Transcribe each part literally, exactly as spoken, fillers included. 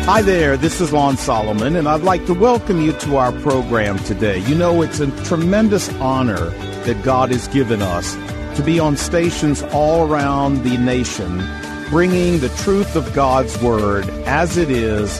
Hi there, this is Lon Solomon, and I'd like to welcome you to our program today. You know, it's a tremendous honor that God has given us to be on stations all around the nation, bringing the truth of God's Word as it is,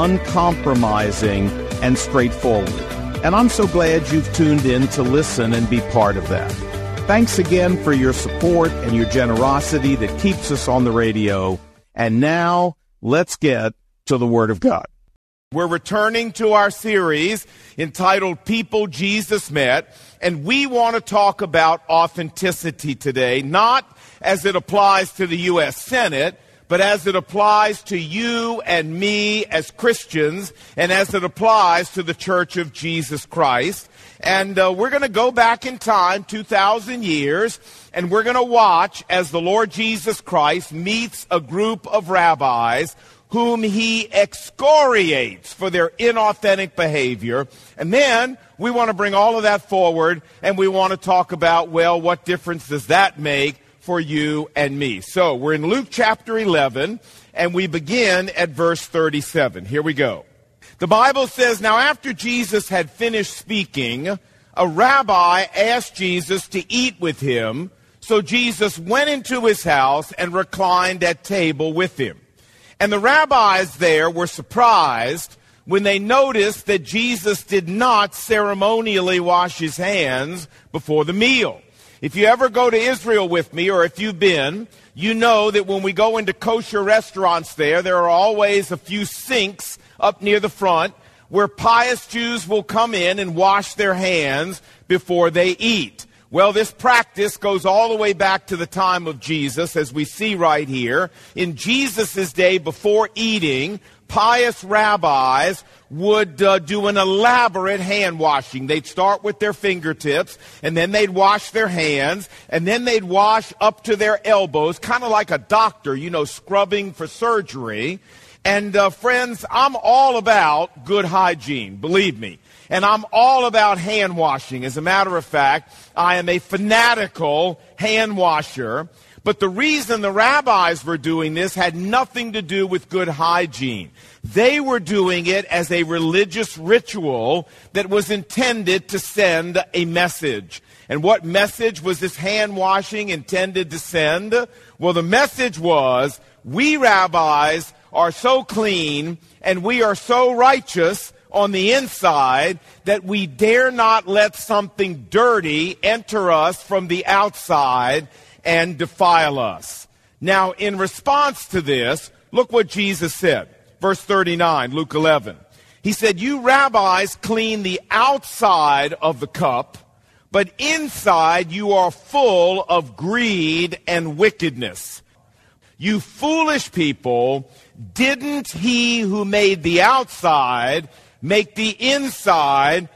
uncompromising and straightforward. And I'm so glad you've tuned in to listen and be part of that. Thanks again for your support and your generosity that keeps us on the radio. And now, let's get to the Word of God. We're returning to our series entitled People Jesus Met, and we want to talk about authenticity today, not as it applies to the U S Senate, but as it applies to you and me as Christians, and as it applies to the Church of Jesus Christ. And uh, we're going to go back in time, two thousand years, and we're going to watch as the Lord Jesus Christ meets a group of rabbis whom he excoriates for their inauthentic behavior. And then we want to bring all of that forward, and we want to talk about, well, what difference does that make for you and me? So we're in Luke chapter eleven, and we begin at verse thirty-seven. Here we go. The Bible says, "Now after Jesus had finished speaking, a rabbi asked Jesus to eat with him. So Jesus went into his house and reclined at table with him. And the rabbis there were surprised when they noticed that Jesus did not ceremonially wash his hands before the meal." If you ever go to Israel with me, or if you've been, you know that when we go into kosher restaurants there, there are always a few sinks up near the front where pious Jews will come in and wash their hands before they eat. Well, this practice goes all the way back to the time of Jesus, as we see right here. In Jesus' day, before eating, pious rabbis would uh, do an elaborate hand washing. They'd start with their fingertips, and then they'd wash their hands, and then they'd wash up to their elbows, kind of like a doctor, you know, scrubbing for surgery. And uh, friends, I'm all about good hygiene, believe me. And I'm all about hand washing. As a matter of fact, I am a fanatical hand washer. But the reason the rabbis were doing this had nothing to do with good hygiene. They were doing it as a religious ritual that was intended to send a message. And what message was this hand washing intended to send? Well, the message was, we rabbis are so clean and we are so righteous on the inside that we dare not let something dirty enter us from the outside and defile us. Now, in response to this, look what Jesus said. Verse thirty-nine, Luke eleven. He said, "You rabbis clean the outside of the cup, but inside you are full of greed and wickedness. You foolish people, didn't he who made the outside make the inside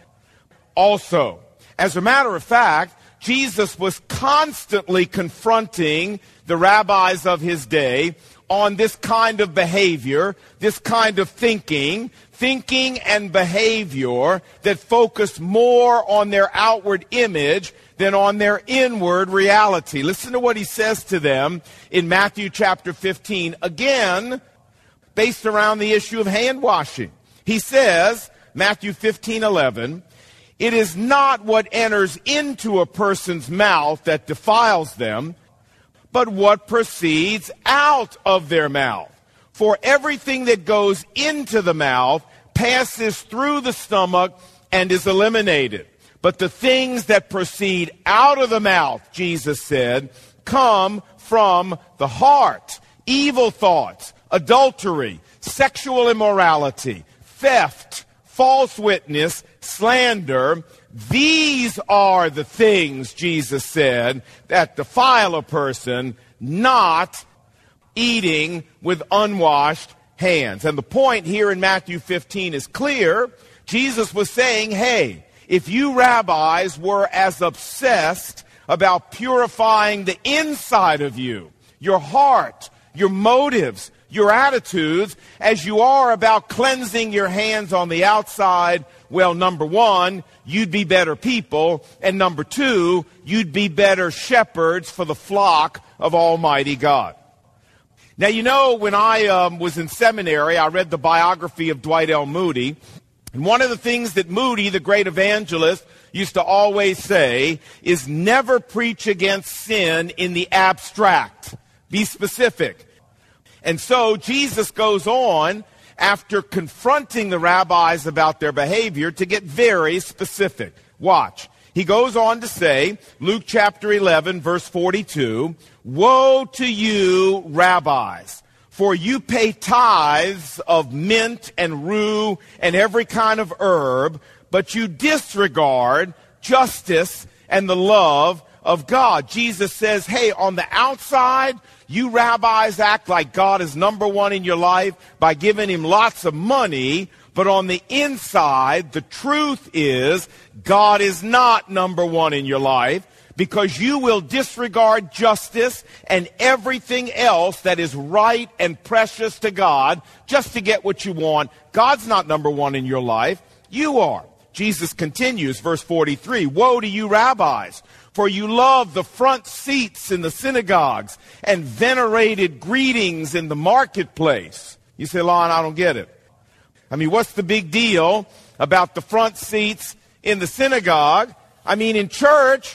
also?" As a matter of fact, Jesus was constantly confronting the rabbis of his day on this kind of behavior, this kind of thinking, thinking and behavior that focused more on their outward image than on their inward reality. Listen to what he says to them in Matthew chapter fifteen, again, based around the issue of hand washing. He says, Matthew fifteen eleven, "It is not what enters into a person's mouth that defiles them, but what proceeds out of their mouth. For everything that goes into the mouth passes through the stomach and is eliminated. But the things that proceed out of the mouth," Jesus said, "come from the heart. Evil thoughts, adultery, sexual immorality, theft, false witness, slander. These are the things," Jesus said, "that defile a person, not eating with unwashed hands." And the point here in Matthew fifteen is clear. Jesus was saying, hey, if you rabbis were as obsessed about purifying the inside of you, your heart, your motives, your attitudes, as you are about cleansing your hands on the outside, well, number one, you'd be better people, and number two, you'd be better shepherds for the flock of Almighty God. Now, you know, when I um, was in seminary, I read the biography of Dwight L. Moody. And one of the things that Moody, the great evangelist, used to always say is never preach against sin in the abstract. Be specific. And so Jesus goes on, after confronting the rabbis about their behavior, to get very specific. Watch. He goes on to say, Luke chapter eleven, verse forty-two, "Woe to you, rabbis, for you pay tithes of mint and rue and every kind of herb, but you disregard justice and the love of God." Jesus says, hey, on the outside, you rabbis act like God is number one in your life by giving him lots of money. But on the inside, the truth is God is not number one in your life, because you will disregard justice and everything else that is right and precious to God just to get what you want. God's not number one in your life. You are. Jesus continues, verse forty-three, "Woe to you, rabbis, for you love the front seats in the synagogues and venerated greetings in the marketplace." You say, Lon, I don't get it. I mean, what's the big deal about the front seats in the synagogue? I mean, in church,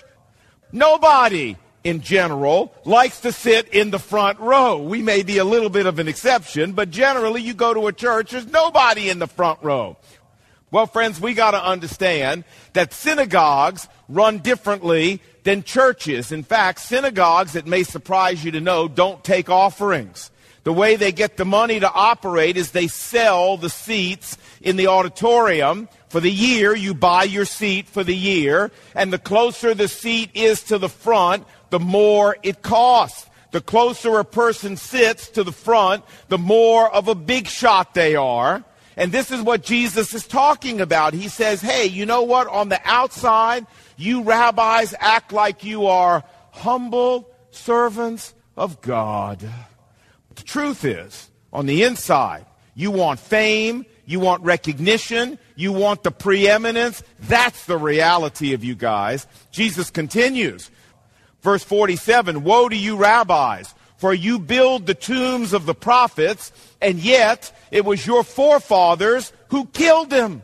nobody in general likes to sit in the front row. We may be a little bit of an exception, but generally you go to a church, there's nobody in the front row. Well, friends, we got to understand that synagogues run differently than churches. In fact, synagogues, it may surprise you to know, don't take offerings. The way they get the money to operate is they sell the seats in the auditorium. For the year, you buy your seat for the year, and the closer the seat is to the front, the more it costs. The closer a person sits to the front, the more of a big shot they are. And this is what Jesus is talking about. He says, hey, you know what? On the outside, you rabbis act like you are humble servants of God. The truth is, on the inside, you want fame, you want recognition, you want the preeminence. That's the reality of you guys. Jesus continues, verse forty-seven, "Woe to you, rabbis, for you build the tombs of the prophets, and yet it was your forefathers who killed them."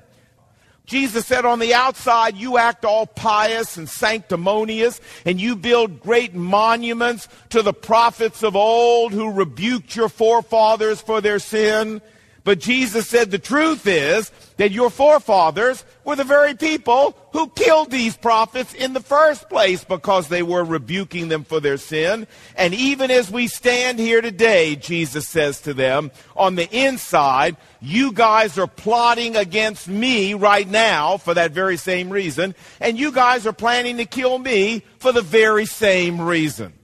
Jesus said, on the outside, you act all pious and sanctimonious, and you build great monuments to the prophets of old who rebuked your forefathers for their sin. But Jesus said the truth is that your forefathers were the very people who killed these prophets in the first place because they were rebuking them for their sin. And even as we stand here today, Jesus says to them, on the inside, you guys are plotting against me right now for that very same reason, and you guys are planning to kill me for the very same reason.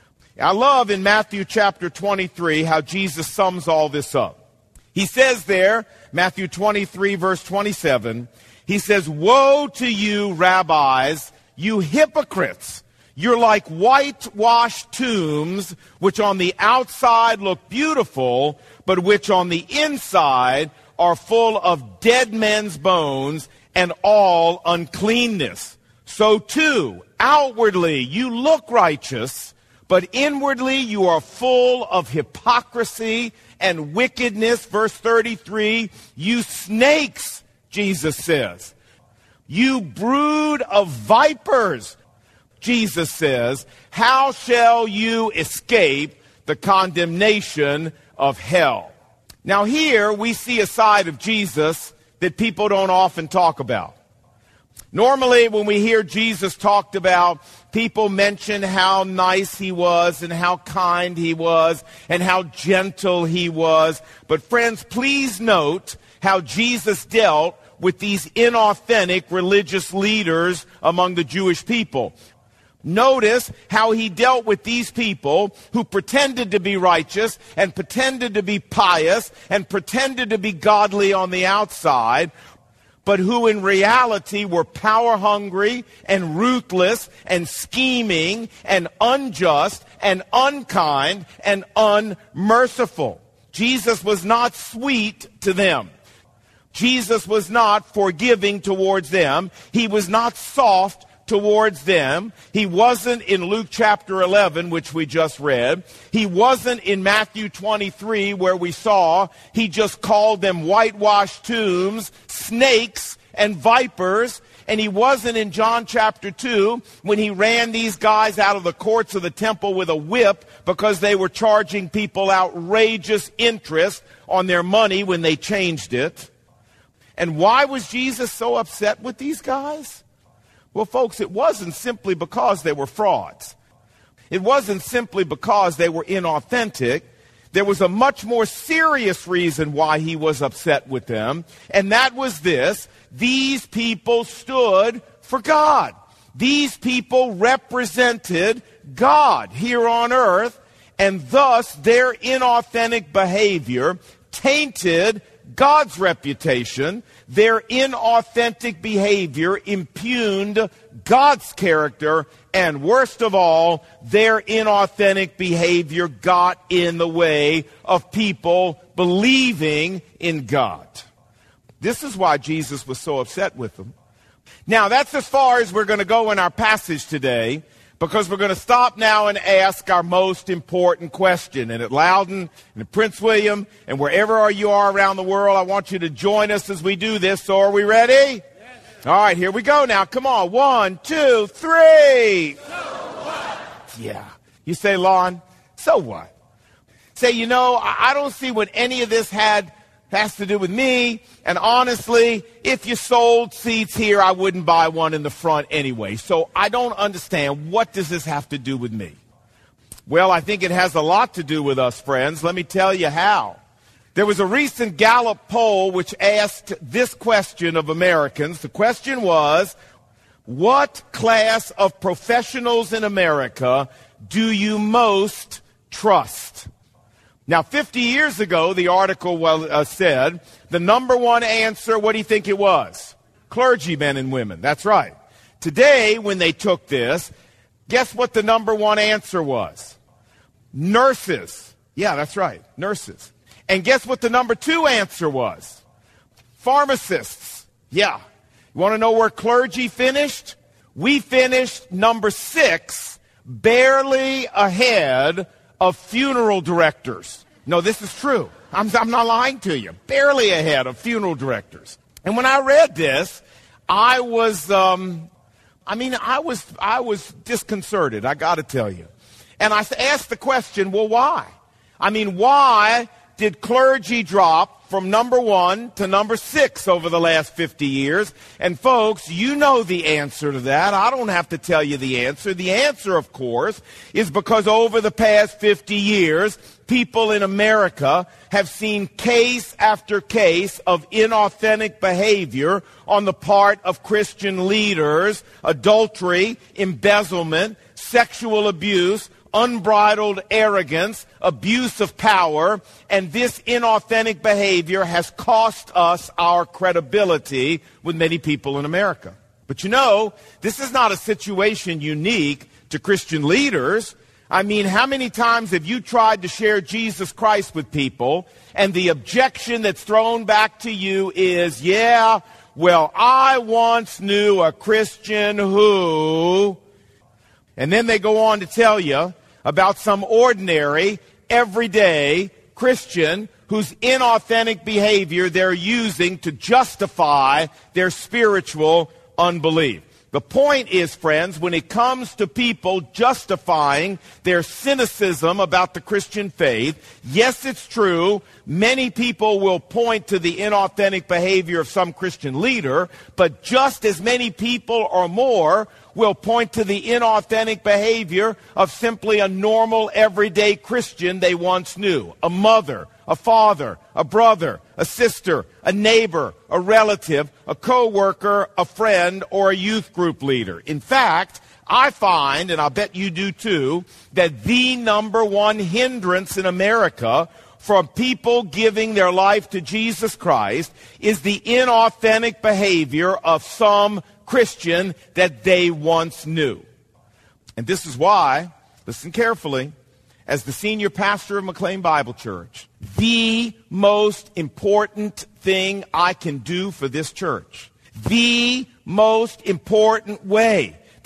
I love in Matthew chapter twenty-three how Jesus sums all this up. He says there, Matthew twenty-three, verse twenty-seven, he says, "Woe to you, rabbis, you hypocrites! You're like whitewashed tombs, which on the outside look beautiful, but which on the inside are full of dead men's bones and all uncleanness. So too, outwardly you look righteous, but inwardly you are full of hypocrisy and wickedness." Verse thirty-three, "You snakes," Jesus says. "You brood of vipers," Jesus says, "how shall you escape the condemnation of hell?" Now here we see a side of Jesus that people don't often talk about. Normally when we hear Jesus talked about, people mention how nice he was and how kind he was and how gentle he was. But friends, please note how Jesus dealt with these inauthentic religious leaders among the Jewish people. Notice how he dealt with these people who pretended to be righteous and pretended to be pious and pretended to be godly on the outside, but who in reality were power-hungry and ruthless and scheming and unjust and unkind and unmerciful. Jesus was not sweet to them. Jesus was not forgiving towards them. He was not soft towards them. He wasn't in Luke chapter eleven, which we just read. He wasn't in Matthew twenty-three, where we saw he just called them whitewashed tombs, snakes, and vipers. And he wasn't in John chapter two when he ran these guys out of the courts of the temple with a whip because they were charging people outrageous interest on their money when they changed it. And why was Jesus so upset with these guys? Well, folks, it wasn't simply because they were frauds. It wasn't simply because they were inauthentic. There was a much more serious reason why he was upset with them, and that was this: these people stood for God. These people represented God here on earth, and thus their inauthentic behavior tainted God's reputation. Their inauthentic behavior impugned God's character, and worst of all, their inauthentic behavior got in the way of people believing in God. This is why Jesus was so upset with them. Now, that's as far as we're going to go in our passage today, because we're going to stop now and ask our most important question. And at Loudon and at Prince William and wherever you are around the world, I want you to join us as we do this. So are we ready? Yes. All right, here we go now. Come on. One, two, three. So what? Yeah. You say, Lon, so what? Say, you know, I don't see what any of this had has to do with me, and honestly, if you sold seats here, I wouldn't buy one in the front anyway. So I don't understand, what does this have to do with me? Well, I think it has a lot to do with us, friends. Let me tell you how. There was a recent Gallup poll which asked this question of Americans. The question was, what class of professionals in America do you most trust? Now, fifty years ago, the article well, uh, said, the number one answer, what do you think it was? Clergymen and women. That's right. Today, when they took this, guess what the number one answer was? Nurses. Yeah, that's right. Nurses. And guess what the number two answer was? Pharmacists. Yeah. You want to know where clergy finished? We finished number six, barely ahead of funeral directors. No, this is true. I'm, I'm not lying to you. Barely ahead of funeral directors. And when I read this, I was, um, I mean, I was, I was disconcerted, I got to tell you. And I asked the question, well, why? I mean, why did clergy drop from number one to number six over the last fifty years? And folks, you know the answer to that. I don't have to tell you the answer. The answer, of course, is because over the past fifty years, people in America have seen case after case of inauthentic behavior on the part of Christian leaders: adultery, embezzlement, sexual abuse, unbridled arrogance, abuse of power, and this inauthentic behavior has cost us our credibility with many people in America. But you know, this is not a situation unique to Christian leaders. I mean, how many times have you tried to share Jesus Christ with people, and the objection that's thrown back to you is, yeah, well, I once knew a Christian who... And then they go on to tell you about some ordinary, everyday Christian whose inauthentic behavior they're using to justify their spiritual unbelief. The point is, friends, when it comes to people justifying their cynicism about the Christian faith, yes, it's true, many people will point to the inauthentic behavior of some Christian leader, but just as many people or more will point to the inauthentic behavior of simply a normal, everyday Christian they once knew. A mother, a father, a brother, a sister, a neighbor, a relative, a co-worker, a friend, or a youth group leader. In fact, I find, and I'll bet you do too, that the number one hindrance in America from people giving their life to Jesus Christ is the inauthentic behavior of some Christian that they once knew. And this is why, listen carefully, as the senior pastor of McLean Bible Church, the most important thing I can do for this church, the most important way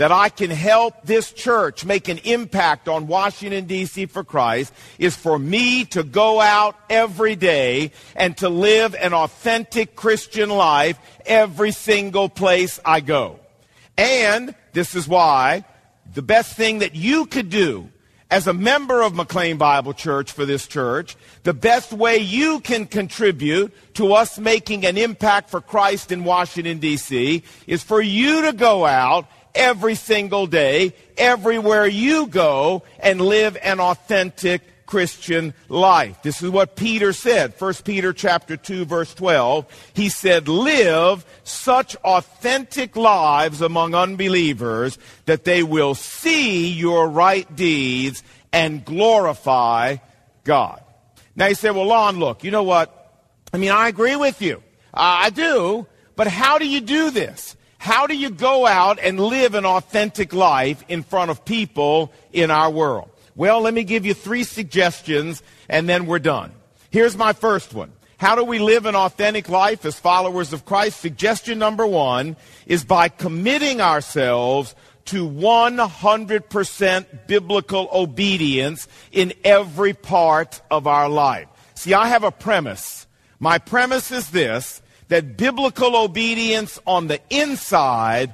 that I can help this church make an impact on Washington, D C for Christ is for me to go out every day and to live an authentic Christian life every single place I go. And this is why the best thing that you could do as a member of McLean Bible Church for this church, the best way you can contribute to us making an impact for Christ in Washington, D C is for you to go out every single day, everywhere you go, and live an authentic Christian life. This is what Peter said, First Peter chapter two, verse twelve. He said, live such authentic lives among unbelievers that they will see your right deeds and glorify God. Now you say, well, Lon, look, you know what? I mean, I agree with you. Uh, I do. But how do you do this? How do you go out and live an authentic life in front of people in our world? Well, let me give you three suggestions, and then we're done. Here's my first one. How do we live an authentic life as followers of Christ? Suggestion number one is by committing ourselves to one hundred percent biblical obedience in every part of our life. See, I have a premise. My premise is this, that biblical obedience on the inside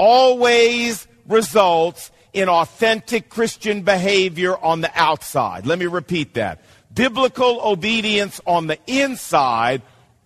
always results in authentic Christian behavior on the outside. Let me repeat that. Biblical obedience on the inside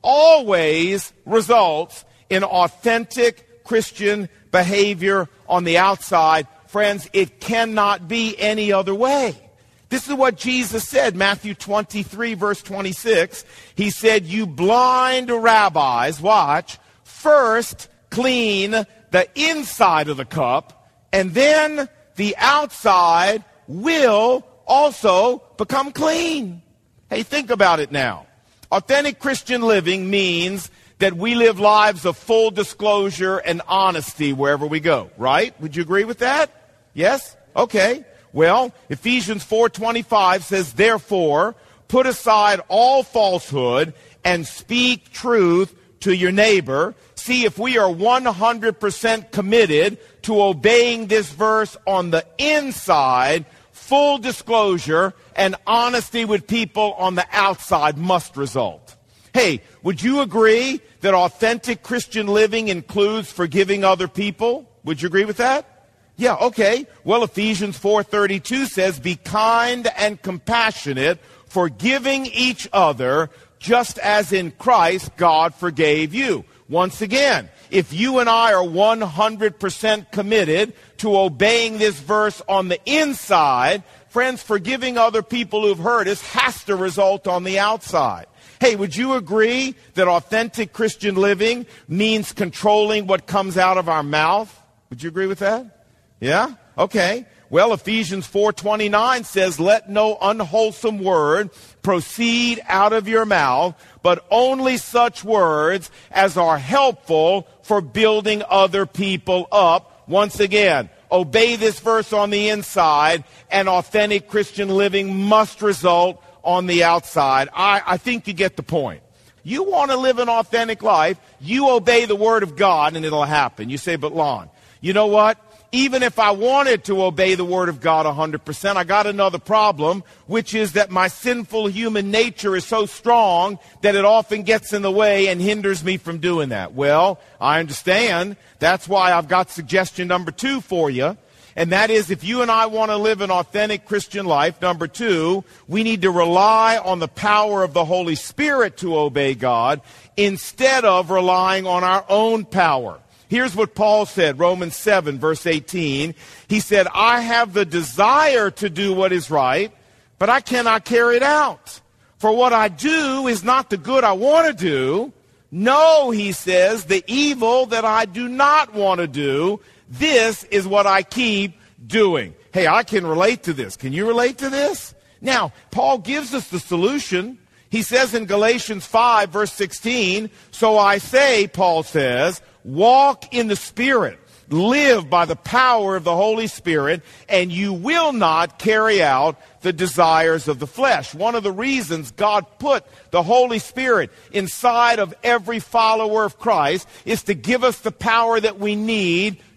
always results in authentic Christian behavior on the outside. Friends, it cannot be any other way. This is what Jesus said, Matthew twenty-three, verse twenty-six. He said, you blind rabbis, watch, first clean the inside of the cup, and then the outside will also become clean. Hey, think about it now. Authentic Christian living means that we live lives of full disclosure and honesty wherever we go, right? Would you agree with that? Yes? Okay. Well, Ephesians four twenty-five says, therefore, put aside all falsehood and speak truth to your neighbor. See, if we are one hundred percent committed to obeying this verse on the inside, full disclosure and honesty with people on the outside must result. Hey, would you agree that authentic Christian living includes forgiving other people? Would you agree with that? Yeah, okay. Well, Ephesians four thirty-two says, be kind and compassionate, forgiving each other, just as in Christ God forgave you. Once again, if you and I are one hundred percent committed to obeying this verse on the inside, friends, forgiving other people who've hurt us has to result on the outside. Hey, would you agree that authentic Christian living means controlling what comes out of our mouth? Would you agree with that? Yeah? Okay. Well, Ephesians four twenty-nine says, let no unwholesome word proceed out of your mouth, but only such words as are helpful for building other people up. Once again, obey this verse on the inside, and authentic Christian living must result on the outside. I, I think you get the point. You want to live an authentic life, you obey the Word of God, and it'll happen. You say, but Lon, you know what? Even if I wanted to obey the Word of God one hundred percent, I got another problem, which is that my sinful human nature is so strong that it often gets in the way and hinders me from doing that. Well, I understand. That's why I've got suggestion number two for you. And that is, if you and I want to live an authentic Christian life, number two, we need to rely on the power of the Holy Spirit to obey God instead of relying on our own power. Here's what Paul said, Romans seven, verse eighteen. He said, I have the desire to do what is right, but I cannot carry it out. For what I do is not the good I want to do. No, he says, the evil that I do not want to do, this is what I keep doing. Hey, I can relate to this. Can you relate to this? Now, Paul gives us the solution. He says in Galatians five, verse sixteen, so I say, Paul says, walk in the Spirit, live by the power of the Holy Spirit, and you will not carry out the desires of the flesh. One of the reasons God put the Holy Spirit inside of every follower of Christ is to give us the power that we need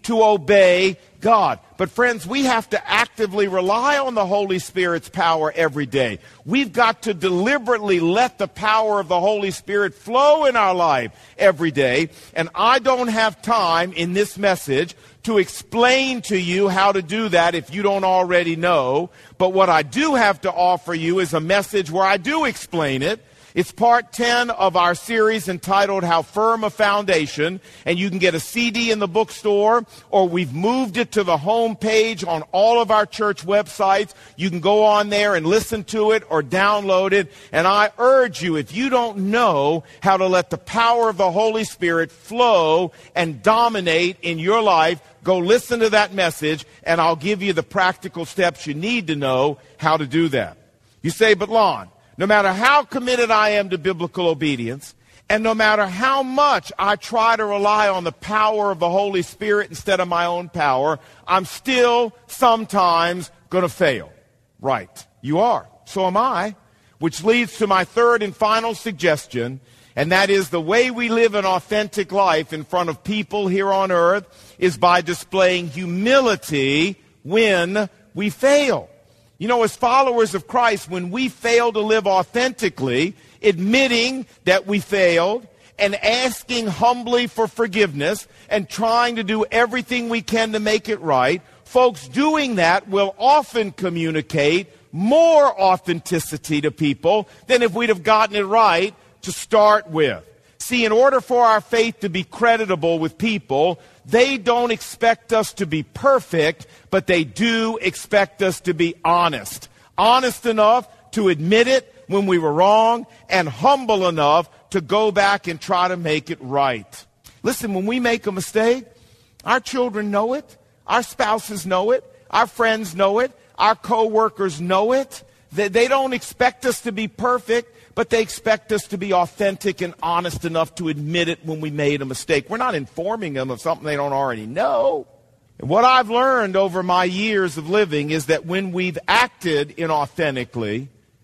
to obey God. But friends, we have to actively rely on the Holy Spirit's power every day. We've got to deliberately let the power of the Holy Spirit flow in our life every day. And I don't have time in this message to explain to you how to do that if you don't already know. But what I do have to offer you is a message where I do explain it. It's part ten of our series entitled How Firm a Foundation, and you can get a C D in the bookstore, or we've moved it to the home page on all of our church websites. You can go on there and listen to it or download it, and I urge you, if you don't know how to let the power of the Holy Spirit flow and dominate in your life, go listen to that message, and I'll give you the practical steps you need to know how to do that. You say, but Lon, no matter how committed I am to biblical obedience, and no matter how much I try to rely on the power of the Holy Spirit instead of my own power, I'm still sometimes going to fail. Right. You are. So am I. Which leads to my third and final suggestion, and that is the way we live an authentic life in front of people here on earth is by displaying humility when we fail. You know, as followers of Christ, when we fail to live authentically, admitting that we failed and asking humbly for forgiveness and trying to do everything we can to make it right, folks, doing that will often communicate more authenticity to people than if we'd have gotten it right to start with. See, in order for our faith to be creditable with people, they don't expect us to be perfect, but they do expect us to be honest. Honest enough to admit it when we were wrong, and humble enough to go back and try to make it right. Listen, when we make a mistake, our children know it, our spouses know it, our friends know it, our co-workers know it. They, they don't expect us to be perfect, but they expect us to be authentic and honest enough to admit it when we made a mistake. We're not informing them of something they don't already know. And what I've learned over my years of living is that when we've acted inauthentically,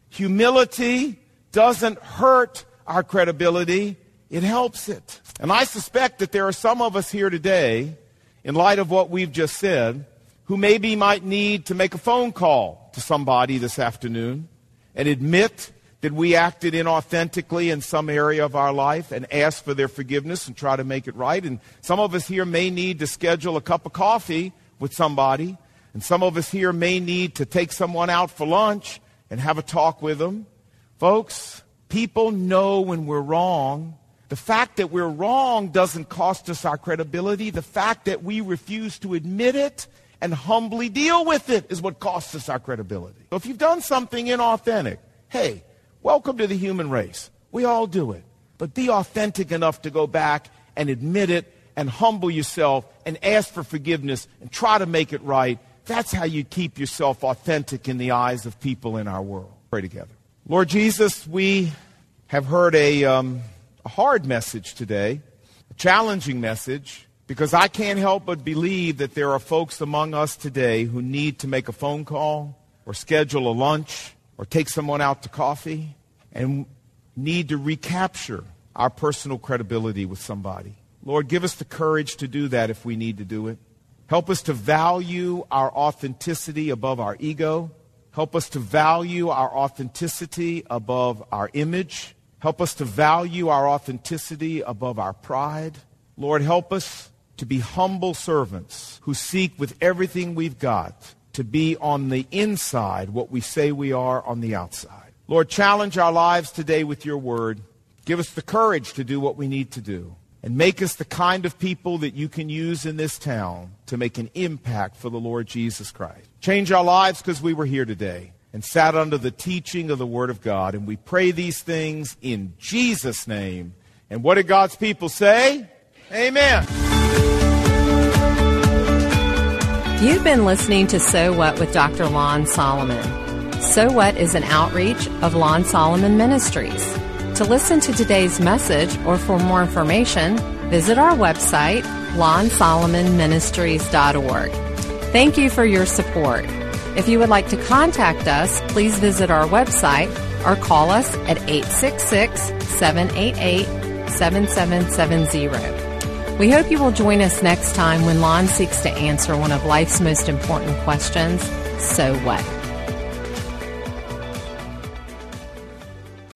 humility doesn't hurt our credibility, it helps it. And I suspect that there are some of us here today, in light of what we've just said, who maybe might need to make a phone call to somebody this afternoon and admit that we acted inauthentically in some area of our life and ask for their forgiveness and try to make it right. And some of us here may need to schedule a cup of coffee with somebody. And some of us here may need to take someone out for lunch and have a talk with them. Folks, people know when we're wrong. The fact that we're wrong doesn't cost us our credibility. The fact that we refuse to admit it and humbly deal with it is what costs us our credibility. So if you've done something inauthentic, hey, welcome to the human race. We all do it. But be authentic enough to go back and admit it and humble yourself and ask for forgiveness and try to make it right. That's how you keep yourself authentic in the eyes of people in our world. Pray together. Lord Jesus, we have heard a, um, a hard message today, a challenging message, because I can't help but believe that there are folks among us today who need to make a phone call or schedule a lunch or take someone out to coffee and need to recapture our personal credibility with somebody. Lord, give us the courage to do that if we need to do it. Help us to value our authenticity above our ego. Help us to value our authenticity above our image. Help us to value our authenticity above our pride. Lord, help us to be humble servants who seek with everything we've got to be on the inside what we say we are on the outside. Lord, challenge our lives today with your word. Give us the courage to do what we need to do. And make us the kind of people that you can use in this town to make an impact for the Lord Jesus Christ. Change our lives because we were here today and sat under the teaching of the Word of God. And we pray these things in Jesus' name. And what did God's people say? Amen. You've been listening to So What with Doctor Lon Solomon. So What is an outreach of Lon Solomon Ministries. To listen to today's message or for more information, visit our website, lon solomon ministries dot org. Thank you for your support. If you would like to contact us, please visit our website or call us at eight six six, seven eight eight, seven seven seven zero. We hope you will join us next time when Lon seeks to answer one of life's most important questions, so what?